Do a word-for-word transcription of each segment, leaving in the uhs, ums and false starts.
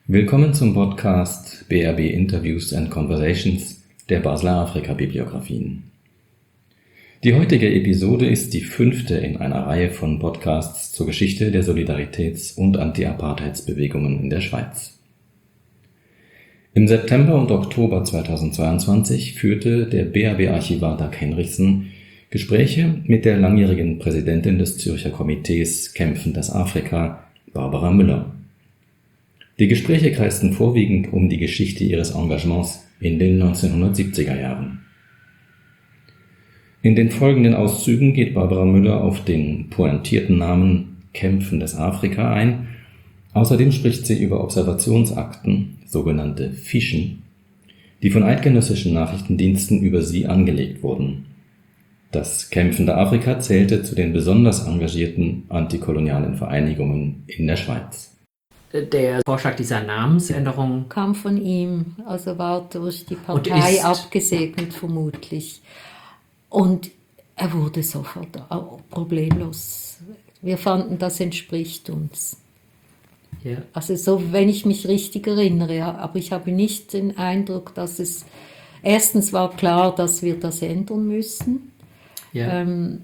Willkommen zum Podcast B R B Interviews and Conversations der Basler Afrika-Bibliographien. Die heutige Episode ist die fünfte in einer Reihe von Podcasts zur Geschichte der Solidaritäts- und Anti-Apartheidsbewegungen in der Schweiz. Im September und Oktober zweitausendzweiundzwanzig führte der B R B-Archivar Dag Henrichsen Gespräche mit der langjährigen Präsidentin des Zürcher Komitees Kämpfendes Afrika, Barbara Müller. Die Gespräche kreisten vorwiegend um die Geschichte ihres Engagements in den neunzehnhundertsiebziger Jahren. In den folgenden Auszügen geht Barbara Müller auf den pointierten Namen Kämpfendes Afrika ein. Außerdem spricht sie über Observationsakten, sogenannte Fischen, die von eidgenössischen Nachrichtendiensten über sie angelegt wurden. Das Kämpfende Afrika zählte zu den besonders engagierten antikolonialen Vereinigungen in der Schweiz. Der Vorschlag dieser Namensänderung kam von ihm, also war durch die Partei abgesegnet vermutlich. Und er wurde sofort problemlos. Wir fanden, das entspricht uns. Ja. Also so, wenn ich mich richtig erinnere, ja, aber ich habe nicht den Eindruck, dass es... Erstens war klar, dass wir das ändern müssen. Ja. Ähm,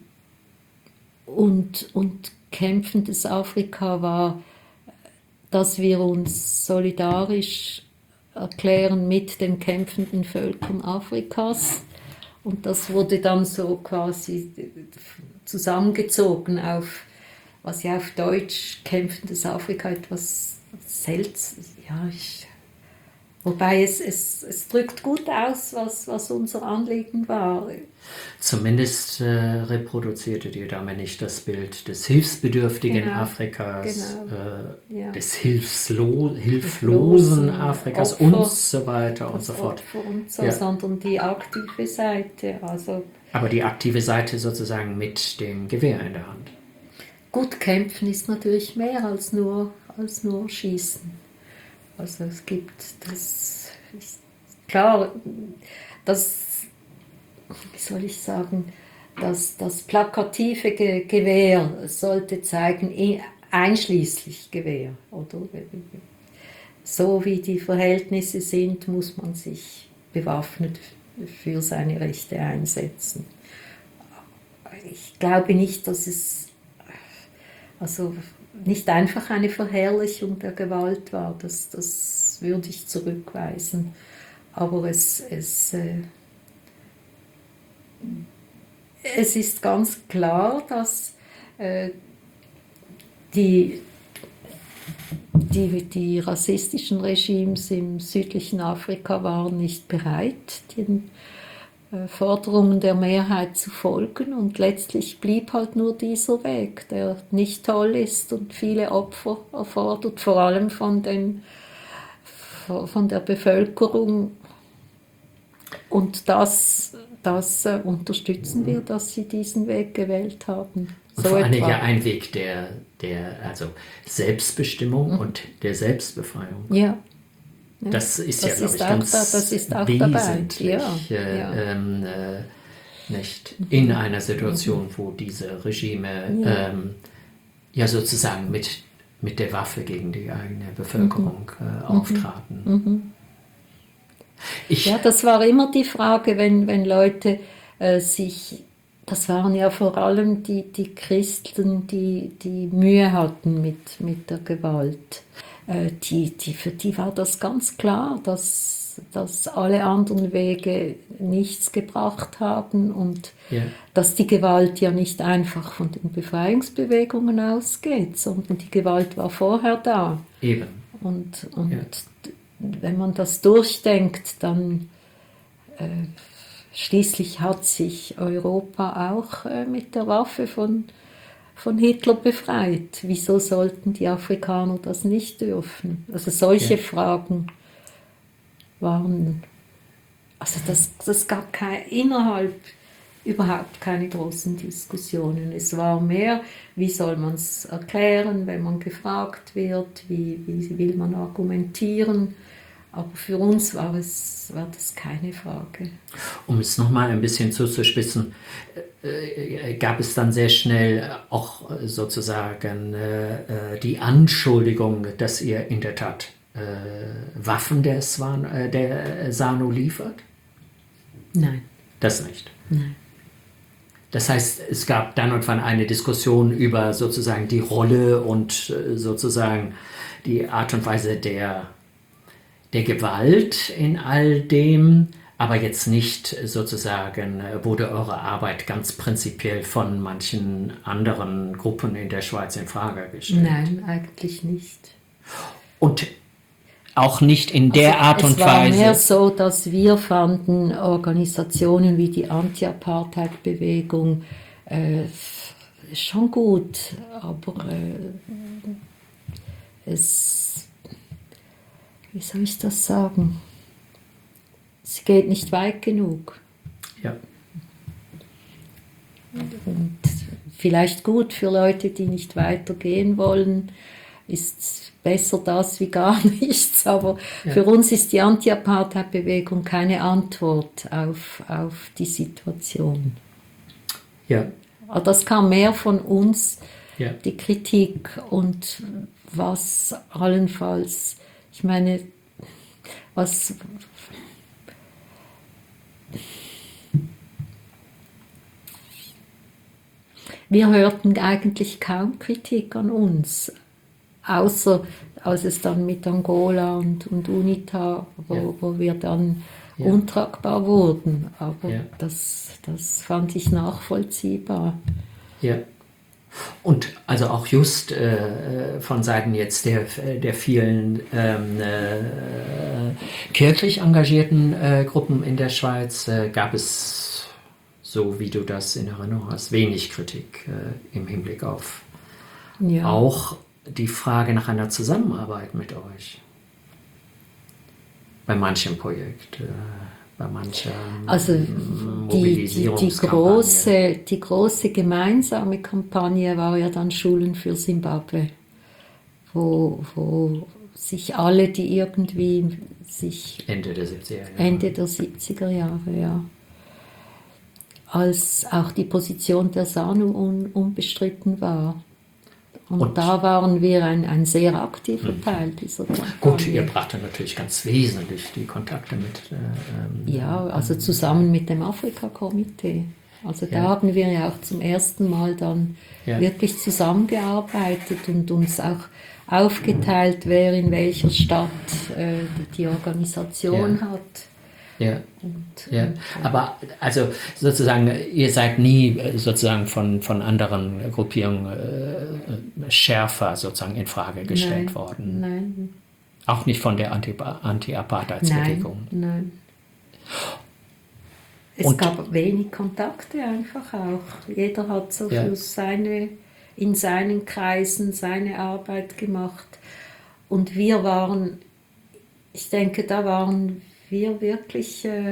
und, und Kämpfendes Afrika war, dass wir uns solidarisch erklären mit den kämpfenden Völkern Afrikas. Und das wurde dann so quasi zusammengezogen auf, was ja auf Deutsch Kämpfendes Afrika etwas seltsam, ja, ich... Wobei es, es, es drückt gut aus, was, was unser Anliegen war. Zumindest äh, reproduzierte die Dame nicht das Bild des hilfsbedürftigen Genau, Afrikas, genau, äh, ja. des Hilfslo- hilflosen Afrikas Opfer, und so weiter und das so fort. Opfer und so, Ja. sondern die aktive Seite. Also Aber die aktive Seite sozusagen mit dem Gewehr in der Hand. gut kämpfen ist natürlich mehr als nur, als nur Schießen. Also es gibt das, ist klar, das, wie soll ich sagen, das, das plakative Ge- Gewehr sollte zeigen, einschließlich Gewehr, oder? So wie die Verhältnisse sind, muss man sich bewaffnet für seine Rechte einsetzen. Ich glaube nicht, dass es, also nicht einfach eine Verherrlichung der Gewalt war, das, das würde ich zurückweisen. Aber es, es, äh, es ist ganz klar, dass äh, die, die, die rassistischen Regimes im südlichen Afrika waren nicht bereit, den Forderungen der Mehrheit zu folgen, und letztlich blieb halt nur dieser Weg, der nicht toll ist und viele Opfer erfordert, vor allem von, den, von der Bevölkerung. Und das, das äh, unterstützen wir, dass sie diesen Weg gewählt haben. Und So vor allem etwa. ja ein Weg der, der also Selbstbestimmung Mhm. und der Selbstbefreiung. Ja. Ja, Das ist das ja, glaube ist ich, auch ganz da, das ist auch wesentlich, dabei. Ja, äh, ja. Ähm, äh, nicht in einer Situation, wo diese Regime Ja. ähm, ja sozusagen mit, mit der Waffe gegen die eigene Bevölkerung äh, auftraten. Mhm. Ich, Ja, das war immer die Frage, wenn, wenn Leute äh, sich, das waren ja vor allem die, die Christen, die, die Mühe hatten mit, mit der Gewalt. Äh, die, die, für die war das ganz klar, dass, dass alle anderen Wege nichts gebracht haben und ja. dass die Gewalt ja nicht einfach von den Befreiungsbewegungen ausgeht, sondern die Gewalt war vorher da. Eben. Und, und Ja. wenn man das durchdenkt, dann äh, schließlich hat sich Europa auch äh, mit der Waffe von, von Hitler befreit. Wieso sollten die Afrikaner das nicht dürfen? Also solche Ja. Fragen waren, also das, das gab kein, innerhalb überhaupt keine großen Diskussionen. Es war mehr, wie soll man es erklären, wenn man gefragt wird, wie, wie will man argumentieren. Aber für uns war, es, war das keine Frage. Um es nochmal ein bisschen zuzuspitzen, äh, gab es dann sehr schnell auch sozusagen äh, die Anschuldigung, dass ihr in der Tat äh, Waffen der, Swan, äh, der SANU liefert? Nein. Das nicht. Nein. Das heißt, es gab dann und wann eine Diskussion über sozusagen die Rolle und äh, sozusagen die Art und Weise der, der Gewalt in all dem, aber jetzt nicht sozusagen, äh, wurde eure Arbeit ganz prinzipiell von manchen anderen Gruppen in der Schweiz in Frage gestellt? Nein, eigentlich nicht. Und auch nicht in der also, Art und Weise. Es war Weise. mehr so, dass wir fanden, Organisationen wie die Anti-Apartheid-Bewegung äh, schon gut, aber äh, es, wie soll ich das sagen, es geht nicht weit genug. Ja. Und vielleicht gut für Leute, die nicht weitergehen wollen, ist besser das wie gar nichts. Aber ja. Für uns ist die Anti-Apartheid-Bewegung keine Antwort auf, auf die Situation. Ja. Aber das kam mehr von uns, ja. die Kritik und was allenfalls, ich meine, was... Wir hörten eigentlich kaum Kritik an uns, außer als es dann mit Angola und, und UNITA, wo, ja. wo wir dann ja. untragbar wurden. Aber ja. das, das fand ich nachvollziehbar. Ja. Und also auch just äh, von Seiten jetzt der, der vielen ähm, äh, kirchlich engagierten äh, Gruppen in der Schweiz äh, gab es, so wie du das in Erinnerung hast, wenig Kritik äh, im Hinblick auf ja. auch die Frage nach einer Zusammenarbeit mit euch. Bei manchem Projekt, äh, bei mancher also Mobilisierungskampagne. Die, die, die, große, die große gemeinsame Kampagne war ja dann Schulen für Simbabwe, wo, wo sich alle, die irgendwie sich... Ende der siebziger Jahre. Ende der siebziger Jahre, ja. Als auch die Position der SANU un, unbestritten war. Und, und da waren wir ein, ein sehr aktiver mhm. Teil dieser Kampagne. Gut, ihr brachte natürlich ganz wesentlich die Kontakte mit. Äh, ja, also zusammen mit dem Afrika-Komitee. Also da ja. haben wir ja auch zum ersten Mal dann ja. wirklich zusammengearbeitet und uns auch aufgeteilt, wer in welcher Stadt äh, die Organisation ja. hat. Ja. Und, ja, und, aber also sozusagen, ihr seid nie sozusagen von, von anderen Gruppierungen äh, schärfer sozusagen in Frage gestellt nein, worden. Nein. Auch nicht von der Anti- Anti-Apartheidsbewegung. Nein, nein. Es und, gab wenig Kontakte einfach auch. Jeder hat so ja. für seine, in seinen Kreisen seine Arbeit gemacht. Und wir waren, ich denke, da waren wir wirklich, äh,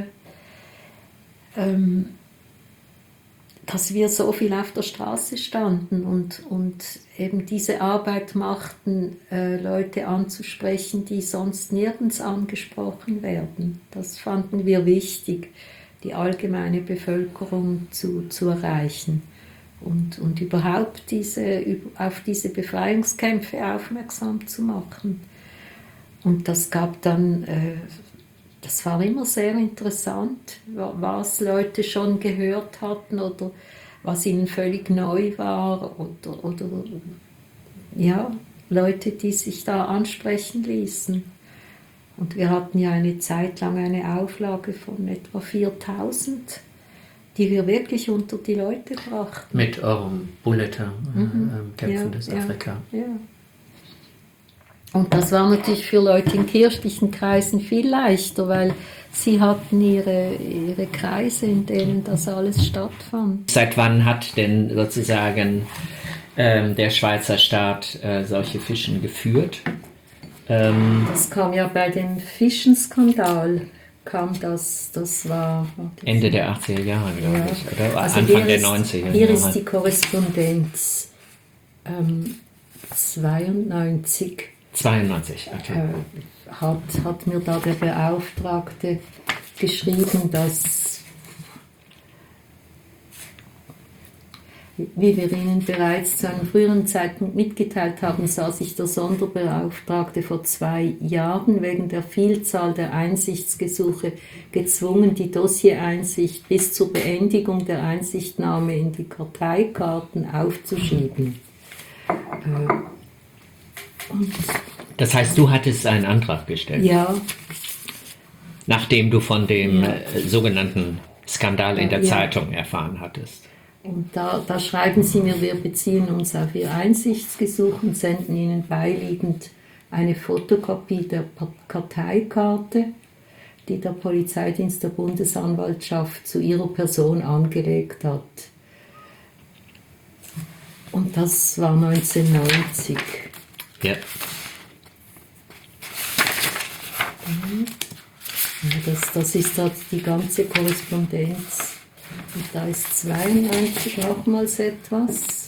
ähm, dass wir so viel auf der Straße standen und, und eben diese Arbeit machten, äh, Leute anzusprechen, die sonst nirgends angesprochen werden. Das fanden wir wichtig, die allgemeine Bevölkerung zu, zu erreichen und, und überhaupt diese, auf diese Befreiungskämpfe aufmerksam zu machen. Und das gab dann... Äh, Das war immer sehr interessant, was Leute schon gehört hatten oder was ihnen völlig neu war oder, oder ja, Leute, die sich da ansprechen ließen. Und wir hatten ja eine Zeit lang eine Auflage von etwa viertausend, die wir wirklich unter die Leute brachten. Mit eurem Bulletin, mhm. äh, Kämpfendes ja, Afrika. Ja, ja. Und das war natürlich für Leute in kirchlichen Kreisen viel leichter, weil sie hatten ihre, ihre Kreise, in denen das alles stattfand. Seit wann hat denn sozusagen ähm, der Schweizer Staat äh, solche Fischen geführt? Ähm, das kam ja bei dem Fischenskandal, kam das, das war... Das Ende der achtziger Jahre, glaube ja. ich, oder also Anfang der ist, neunziger Jahre. Hier ist die Korrespondenz ähm, zweiundneunzig. zweiundneunzig, okay. Äh, hat, hat mir da der Beauftragte geschrieben, dass Wie wir Ihnen bereits zu einem früheren Zeitpunkt mitgeteilt haben, sah sich der Sonderbeauftragte vor zwei Jahren wegen der Vielzahl der Einsichtsgesuche gezwungen, die Dossiereinsicht bis zur Beendigung der Einsichtnahme in die Karteikarten aufzuschieben. Und Das heißt, du hattest einen Antrag gestellt, ja, nachdem du von dem Ja. äh, sogenannten Skandal in der Ja. Zeitung erfahren hattest. und da, da schreiben Sie mir, wir beziehen uns auf Ihr Einsichtsgesuch und senden Ihnen beiliegend eine Fotokopie der Pa- Karteikarte, die der Polizeidienst der Bundesanwaltschaft zu Ihrer Person angelegt hat. Und das war neunzehnhundertneunzig. Ja. Ja, das, das ist da die ganze Korrespondenz. Und da ist zweiundneunzig nochmals etwas.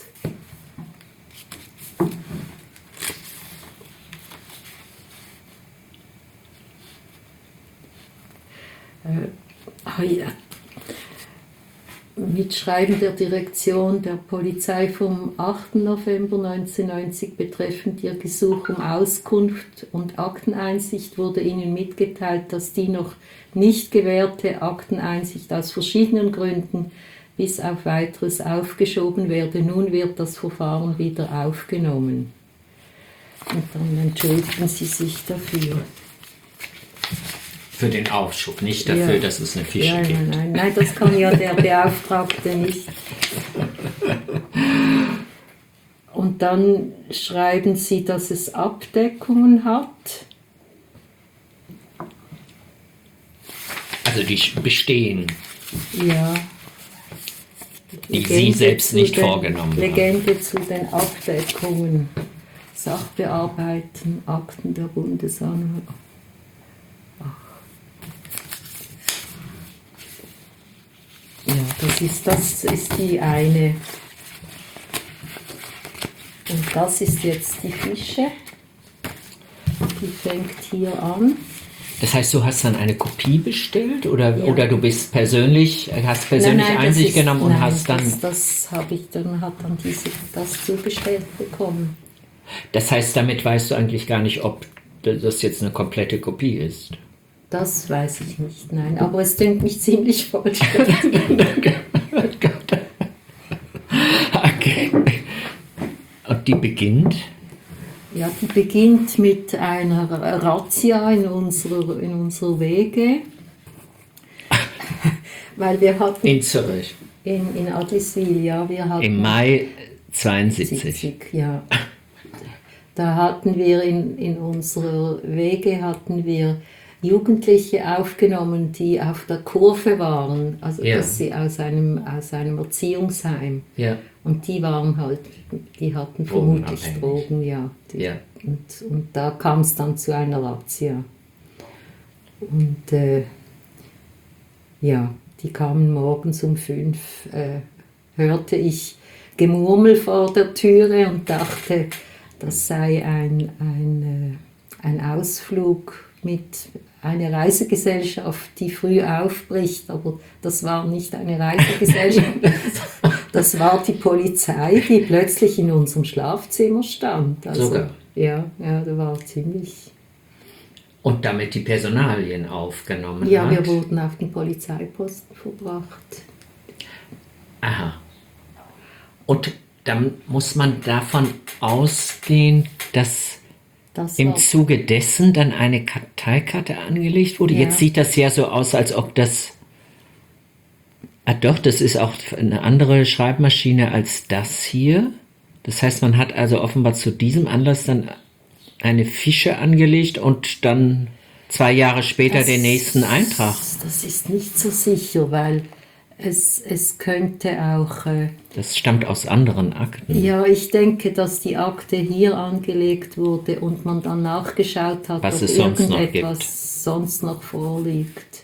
Äh, ah ja. Mitschreiben der Direktion der Polizei vom achten November neunzehnhundertneunzig betreffend Ihr Gesuch um Auskunft und Akteneinsicht wurde Ihnen mitgeteilt, dass die noch nicht gewährte Akteneinsicht aus verschiedenen Gründen bis auf weiteres aufgeschoben werde. Nun wird das Verfahren wieder aufgenommen. Und dann entschuldigen Sie sich dafür. Für den Aufschub, nicht dafür, Ja. dass es eine Fische Ja, gibt. nein, nein, nein, das kann ja der Beauftragte nicht. Und dann schreiben Sie, dass es Abdeckungen hat. Also die bestehen. Ja. Die Legende Sie selbst zu nicht den, vorgenommen haben. Legende zu den Abdeckungen. Sachbearbeiten, Akten der Bundesanwaltschaft. Ja, das ist, das ist die eine. Und das ist jetzt die Fische. Die fängt hier an. Das heißt, du hast dann eine Kopie bestellt oder, Ja. oder du bist persönlich, hast persönlich das Einsicht ist- genommen und nein, hast dann. Das, das habe ich dann, hat dann diese, das zugestellt bekommen. Das heißt, damit weißt du eigentlich gar nicht, ob das jetzt eine komplette Kopie ist. Das weiß ich nicht, nein. Aber es klingt mich ziemlich falsch. Okay. Und die beginnt? Ja, die beginnt mit einer Razzia in unserer, in unserer Wege. Weil wir hatten In Zürich. in, in Adliswil, ja, wir hatten Im Mai zweiundsiebzig. siebzig, ja. Da hatten wir in, in unserer Wege hatten wir Jugendliche aufgenommen, die auf der Kurve waren, also Ja. dass sie aus einem, aus einem Erziehungsheim. Ja. Und die waren halt, die hatten vermutlich Drogenabhängig. Drogen, ja. Die, Ja. und, und da kam es dann zu einer Razzia. Und äh, ja, die kamen morgens um fünf, äh, hörte ich Gemurmel vor der Türe und dachte, das sei ein, ein, äh, ein Ausflug mit einer Reisegesellschaft, die früh aufbricht, aber das war nicht eine Reisegesellschaft, das war die Polizei, die plötzlich in unserem Schlafzimmer stand. Also, Sogar. Ja, ja, da war ziemlich... Und damit die Personalien aufgenommen Ja, hat. wir wurden auf den Polizeiposten verbracht. Aha. Und dann muss man davon ausgehen, dass Das im war, Zuge dessen dann eine Karteikarte angelegt wurde. Ja. Jetzt sieht das ja so aus, als ob das... Ah doch, das ist auch eine andere Schreibmaschine als das hier. Das heißt, man hat also offenbar zu diesem Anlass dann eine Fische angelegt und dann zwei Jahre später Das- den nächsten Eintrag. das ist nicht so sicher, weil es, es könnte auch... Äh, Das stammt aus anderen Akten. ja, ich denke, dass die Akte hier angelegt wurde und man dann nachgeschaut hat, Was ob es sonst noch irgendetwas gibt. sonst noch vorliegt.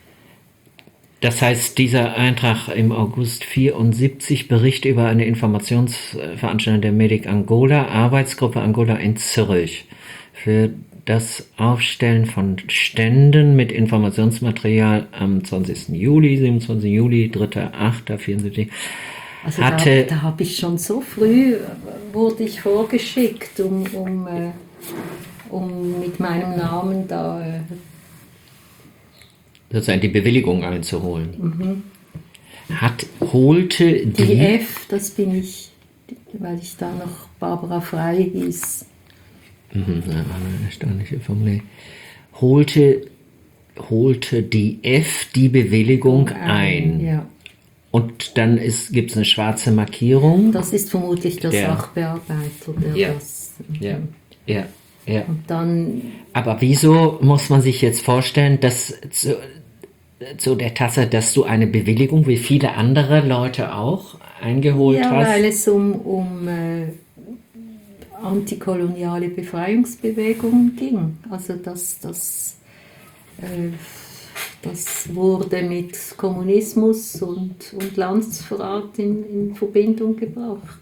Das heißt, dieser Eintrag im August vierundsiebzig, Bericht über eine Informationsveranstaltung der Medic Angola, Arbeitsgruppe Angola in Zürich, für das Aufstellen von Ständen mit Informationsmaterial am zwanzigsten Juli, siebenundzwanzigsten Juli, dritter achter vierundsiebzig. Also hatte... da, da habe ich schon so früh, wurde ich vorgeschickt, um, um, äh, um mit meinem Namen da... Äh, sozusagen die Bewilligung einzuholen. Mhm. Hat, holte die... Die F, das bin ich, weil ich da noch Barbara Frei hieß. Mhm, eine erstaunliche Formulierung. Holte, holte die F die Bewilligung ein. ein. Ja. Und dann gibt es eine schwarze Markierung. Das ist vermutlich der, der Sachbearbeiter, der ja, das... Ja, ja, ja. Und dann... Aber wieso muss man sich jetzt vorstellen, dass zu, zu der Tatsache, dass du eine Bewilligung, wie viele andere Leute auch, eingeholt ja, hast? Ja, weil es um, um äh, antikoloniale Befreiungsbewegungen ging. Also das, das, äh, das wurde mit Kommunismus und, und Landsverrat in, in Verbindung gebracht.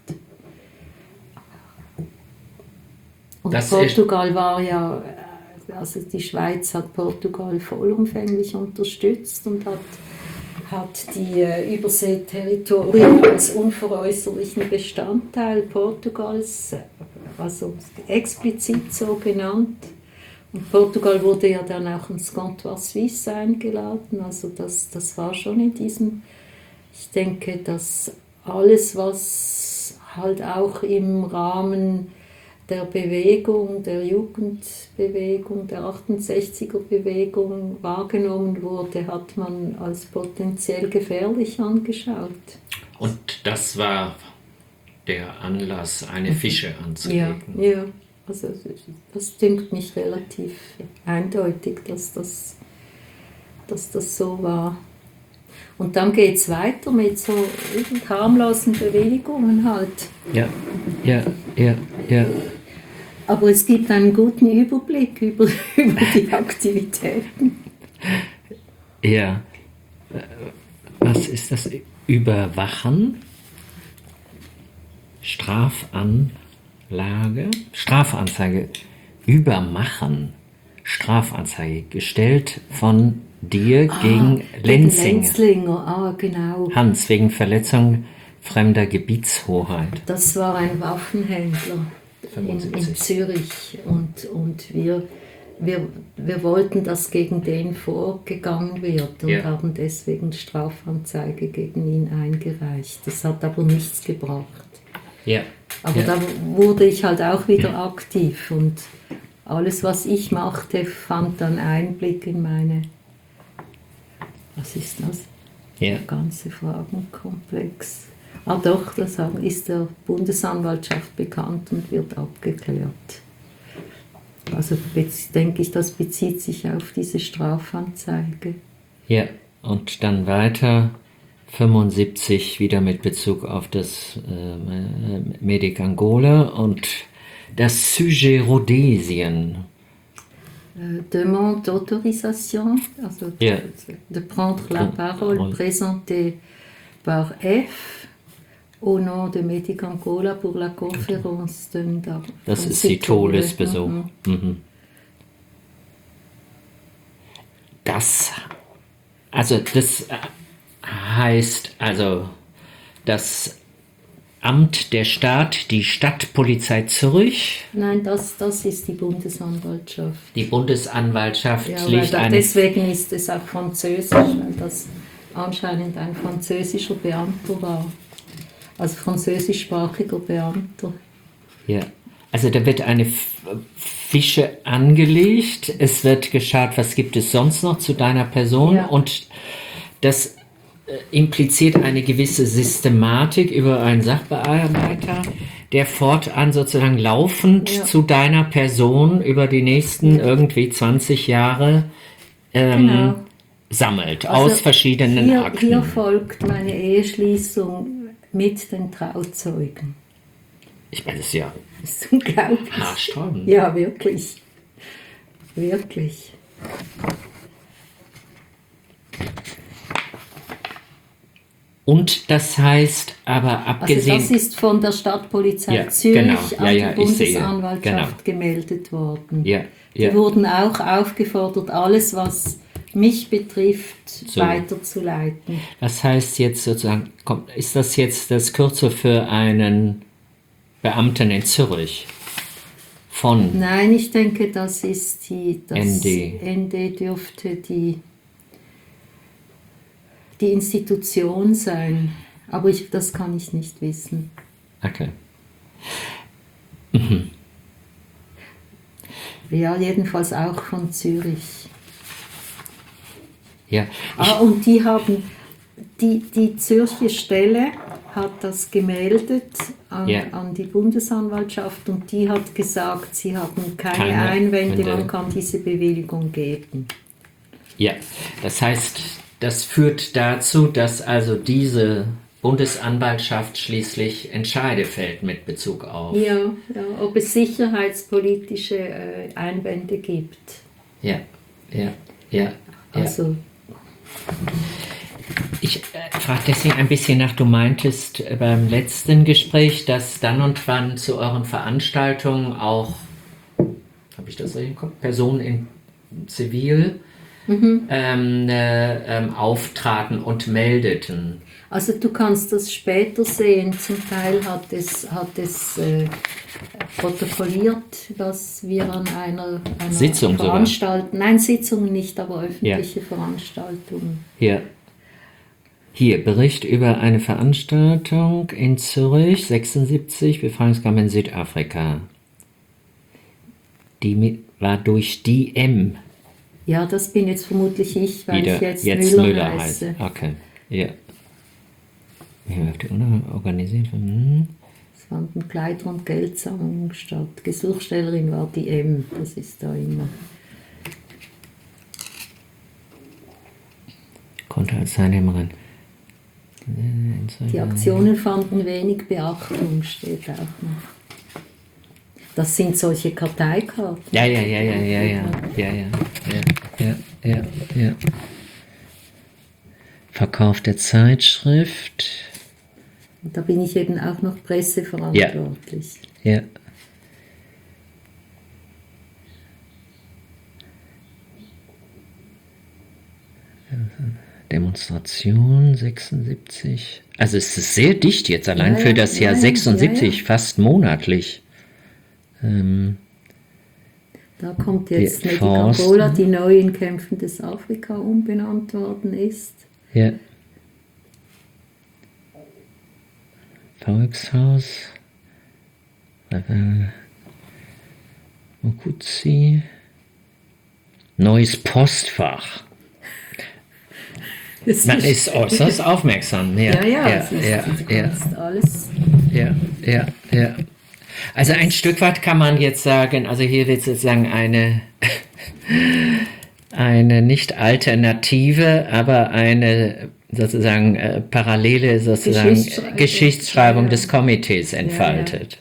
Und das Portugal war ja, also die Schweiz hat Portugal vollumfänglich unterstützt und hat, hat die äh, Überseeterritorien als unveräußerlichen Bestandteil Portugals, also explizit so genannt. Und Portugal wurde ja dann auch ins Comptoir Suisse eingeladen, also das, das war schon in diesem, ich denke, dass alles, was halt auch im Rahmen der Bewegung, der Jugendbewegung, der achtundsechziger-Bewegung wahrgenommen wurde, hat man als potenziell gefährlich angeschaut. Und das war der Anlass, eine Fische anzulegen? Ja, ja. Also das dünkt mich relativ eindeutig, dass das, dass das so war. Und dann geht es weiter mit so harmlosen Bewilligungen halt. Ja, ja, ja, ja. Aber es gibt einen guten Überblick über, über die Aktivitäten. Ja. Was ist das? Überwachen? Strafanlage? Strafanzeige. Übermachen. Strafanzeige. Gestellt von dir ah, gegen Lenzinger. Lenzlinger, ah, genau. Hans, wegen Verletzung fremder Gebietshoheit. Das war ein Waffenhändler in, in Zürich und, und wir, wir, wir wollten, dass gegen den vorgegangen wird und ja. haben deswegen Strafanzeige gegen ihn eingereicht. Das hat aber nichts gebracht. Ja. Aber ja. da wurde ich halt auch wieder ja. aktiv und alles, was ich machte, fand dann Einblick in meine... Was ist das? Ja. Der ganze Fragenkomplex. Ah doch, das ist der Bundesanwaltschaft bekannt und wird abgeklärt. Also denke ich, das bezieht sich auf diese Strafanzeige. Ja, und dann weiter fünfundsiebzig wieder mit Bezug auf das äh, Medic Angola und das Sujet Rhodesien. Demande d'autorisation, also yeah. de prendre la parole, oh. présentée par F au nom de Medic Angola pour la conférence de Das ist die Todesbesuch. Mhm. Mhm. Das, also das heißt, also das Amt der Staat, die Stadtpolizei Zürich? Nein, das, das ist die Bundesanwaltschaft. Die Bundesanwaltschaft ja, legt da, eine... Deswegen ist es auch französisch, weil das anscheinend ein französischer Beamter war. Also französischsprachiger Beamter. Ja, also da wird eine Fische angelegt, es wird geschaut, was gibt es sonst noch zu deiner Person ja. und das impliziert eine gewisse Systematik über einen Sachbearbeiter, der fortan sozusagen laufend ja. zu deiner Person über die nächsten ja. irgendwie zwanzig Jahre ähm, genau. sammelt, also aus verschiedenen hier, Akten. Hier folgt meine Eheschließung mit den Trauzeugen. Ich meine, das ist ja das ist unglaublich. haarsträubend. Ja, wirklich. Wirklich. Und das heißt aber abgesehen... Also das ist von der Stadtpolizei ja, Zürich genau. ja, an ja, die Bundesanwaltschaft genau. gemeldet worden. Ja, ja. Die wurden auch aufgefordert, alles, was mich betrifft, So. weiterzuleiten. Was heißt jetzt sozusagen, kommt, ist das jetzt das Kürzel für einen Beamten in Zürich? Von Nein, ich denke, das ist die, das N D. N D dürfte die, die Institution sein. Aber ich, das kann ich nicht wissen. Okay. Ja, jedenfalls auch von Zürich. Ja, Ah, und die haben, die, die Zürcher Stelle hat das gemeldet an, Ja. an die Bundesanwaltschaft und die hat gesagt, sie haben keine, Keine Einwände, Einwände. man kann diese Bewilligung geben. ja, das heißt, das führt dazu, dass also diese Bundesanwaltschaft schließlich Entscheide fällt mit Bezug auf. Ja, ja, ob es sicherheitspolitische äh, Einwände gibt. Ja, ja, ja. ja. Also, Ich äh, frage deswegen ein bisschen nach, du meintest äh, beim letzten Gespräch, dass dann und wann zu euren Veranstaltungen auch, habe ich das richtig im Kopf, Personen in Zivil ähm, äh, ähm, auftraten und meldeten. also du kannst das später sehen. Zum Teil hat es, hat es äh, protokolliert, was wir an einer, einer Sitzung sogar. Veranstaltung, nein, Sitzungen nicht, aber öffentliche Veranstaltungen. Hier. Hier, Bericht über eine Veranstaltung in Zürich, sechsundsiebzig, Befreiungskampf in Südafrika. Die mit, war durch die M Ja, das bin jetzt vermutlich ich, weil wieder ich jetzt, jetzt Müller, Müller heiße. heißt. Okay, ja. Ja, die organisiert von, hm. Es fanden Kleider- und Geldsammlungen statt. Gesuchstellerin war die M, das ist da immer. Konnte als Teilnehmerin. Die Aktionen fanden wenig Beachtung, steht auch noch. Das sind solche Karteikarten. Ja, ja, ja, ja, ja, ja, ja, ja, ja, ja, ja, ja. Verkauf der Zeitschrift. Und da bin ich eben auch noch presseverantwortlich. Ja. Demonstration sechsundsiebzig. Also es ist sehr dicht jetzt, allein Ja, für ja, das ja, Jahr ja, sechsundsiebzig, ja, ja. fast monatlich. Ähm, Da kommt jetzt Die Medica Forst- Cola, die neu in Kämpfendes Afrika umbenannt worden ist. ja. Volkshaus. Äh, Mokuzi. Neues Postfach. Es Man ist äußerst aufmerksam. Ja, ja, ja, ja, es ist, ja, du ja, kannst alles. ja, ja, ja. Also ein Stück weit kann man jetzt sagen, also hier wird sozusagen eine, eine nicht alternative, aber eine sozusagen äh, parallele sozusagen Geschichtsschreibung. Geschichtsschreibung Ja, ja. des Komitees entfaltet.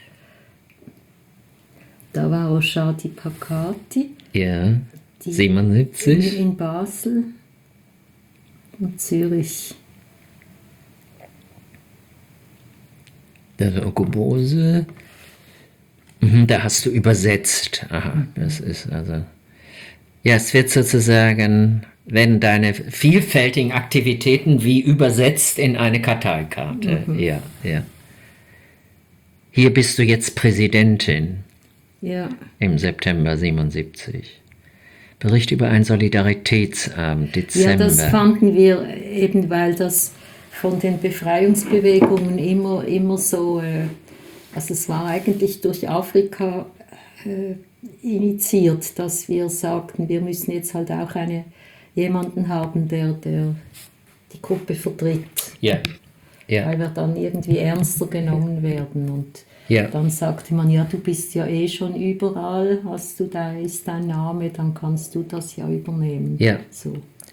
Da war auch Shadi Pakati Ja, Die- in, siebenundsiebzig. in Basel und Zürich. Der Okobose. Mhm, da hast du übersetzt. Aha, das ist also. Ja, es wird sozusagen, wenn deine vielfältigen Aktivitäten wie übersetzt in eine Karteikarte. Ja, ja. Hier bist du jetzt Präsidentin Ja, im September siebenundsiebzig. Bericht über einen Solidaritätsabend, Dezember. ja, das fanden wir eben, weil das von den Befreiungsbewegungen immer, immer so, äh, also es war eigentlich durch Afrika äh, initiiert, dass wir sagten, wir müssen jetzt halt auch eine, jemanden haben, der, der die Gruppe vertritt, Ja, ja, weil wir dann irgendwie ernster genommen werden. Und ja. dann sagte man, ja, du bist ja eh schon überall, hast du da ist dein Name, dann kannst du das ja übernehmen. Ja. So.